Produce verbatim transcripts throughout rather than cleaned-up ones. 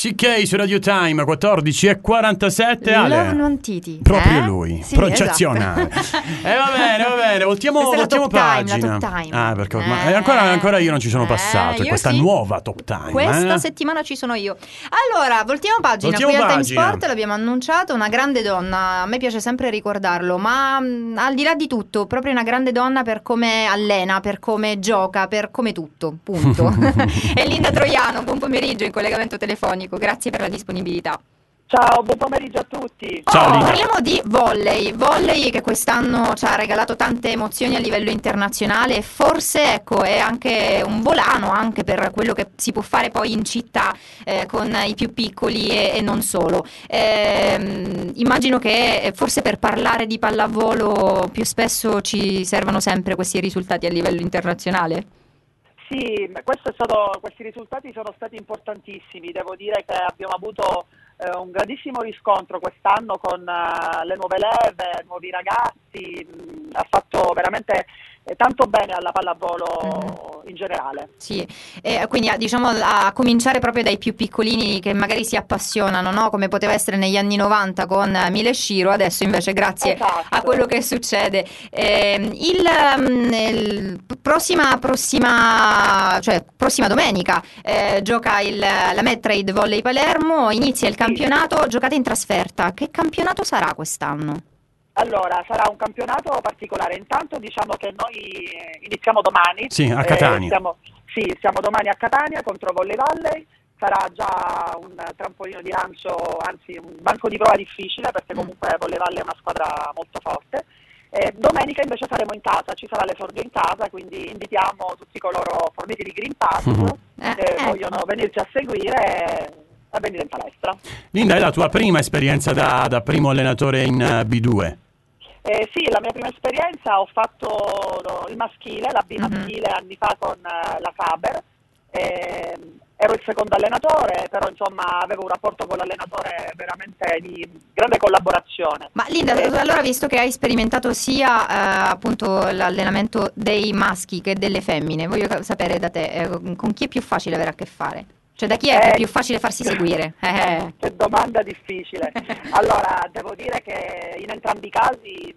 C K su Radio Time, quattordici e quarantasette. Ale. Love Non Titi. Proprio eh? lui, Sì, progezzionale. esatto. E eh, va bene, va bene, voltiamo, Questa è la voltiamo top time, pagina. la top time. Ah, perché ormai Eh. eh, ancora, ancora io non ci sono Eh, passato. io Questa sì. nuova top time. Questa eh? settimana ci sono io. Allora, voltiamo pagina. Voltiamo Qui al Time pagina. Sport l'abbiamo annunciato, una grande donna. A me piace sempre ricordarlo, ma mh, al di là di tutto, proprio una grande donna per come allena, per come gioca, per come tutto, punto. È Linda Troiano, buon pomeriggio in collegamento telefonico, grazie per la disponibilità. Ciao, buon pomeriggio a tutti. Ciao, Oh, Linda. parliamo di volley, volley che quest'anno ci ha regalato tante emozioni a livello internazionale e forse ecco è anche un volano anche per quello che si può fare poi in città eh, con i più piccoli e, e non solo. Ehm, immagino che forse per parlare di pallavolo più spesso ci servano sempre questi risultati a livello internazionale. Sì, questo è stato, questi risultati sono stati importantissimi. Devo dire che abbiamo avuto eh, un grandissimo riscontro quest'anno con uh, le nuove leve, nuovi ragazzi. Mh, ha fatto veramente eh, tanto bene alla pallavolo mm. in generale. Sì, e quindi diciamo a cominciare proprio dai più piccolini che magari si appassionano, no? Come poteva essere negli anni novanta con Mile Shiro, adesso invece grazie Esatto. a quello che succede. Eh, il, um, il prossima, prossima, cioè, prossima domenica eh, gioca il, la Medtrade Volley Palermo, inizia il campionato, giocate in trasferta. Che campionato sarà quest'anno? Allora, sarà un campionato particolare. Intanto diciamo che noi iniziamo domani. Sì, a Catania. Eh, siamo, sì, siamo domani a Catania contro Volley Valley. Sarà già un trampolino di lancio, anzi un banco di prova difficile, perché comunque Volley Valley è una squadra molto forte. Eh, domenica invece saremo in casa, ci sarà l'esordio in casa, quindi invitiamo tutti coloro forniti di Green Pass Mm-hmm. che Eh, eh. vogliono venirci a seguire a venire in palestra. Linda, è la tua prima esperienza da, da primo allenatore in uh, B due? Eh, sì, la mia prima esperienza ho fatto no, il maschile, la B maschile mm-hmm. anni fa con uh, la Faber, eh, ero il secondo allenatore, però insomma avevo un rapporto con l'allenatore veramente di grande collaborazione. Ma Linda, Eh, allora visto che hai sperimentato sia eh, appunto l'allenamento dei maschi che delle femmine, voglio sapere da te eh, con chi è più facile avere a che fare? Cioè da chi è, Eh, che è più facile farsi seguire? Eh. Che domanda difficile. Allora, devo dire che in entrambi i casi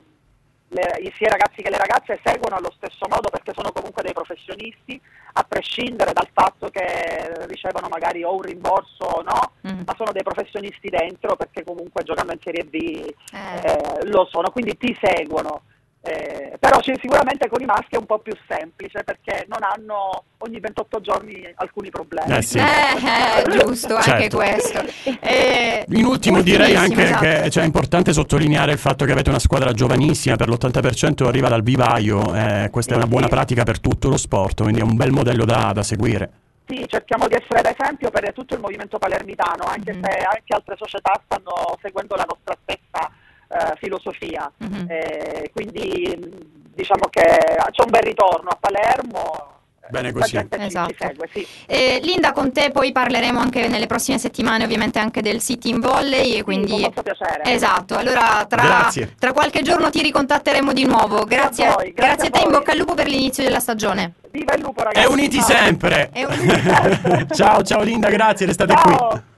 le, sia i ragazzi che le ragazze seguono allo stesso modo, perché sono comunque dei professionisti, a prescindere dal fatto che ricevono magari o un rimborso o no, mm. ma sono dei professionisti dentro, perché comunque giocando in Serie B eh. Eh, lo sono, quindi ti seguono. Eh, però c- sicuramente con i maschi è un po' più semplice, perché non hanno ogni ventotto giorni alcuni problemi. Eh sì. Eh, eh, giusto, Certo. anche questo. Eh, In ultimo direi anche esatto. che cioè, è importante sottolineare il fatto che avete una squadra giovanissima, per l'ottanta per cento arriva dal vivaio, eh, questa è una buona pratica per tutto lo sport, quindi è un bel modello da, da seguire. Sì, cerchiamo di essere d'esempio per tutto il movimento palermitano, anche mm-hmm. se anche altre società stanno seguendo la nostra stessa Uh, filosofia, mm-hmm. eh, quindi diciamo che c'è un bel ritorno a Palermo. Bene la così. gente ci, Esatto. ci segue, sì. Eh, Linda, con te poi parleremo anche nelle prossime settimane ovviamente anche del City in Volley, quindi sì, con molto piacere. esatto, allora tra, tra qualche giorno ti ricontatteremo di nuovo. Grazie, a voi, grazie, grazie a te, a in voi. bocca al lupo per l'inizio della stagione. Viva il lupo, ragazzi! E uniti ciao. sempre! E uniti sempre. Ciao ciao Linda, grazie, restate Ciao. qui.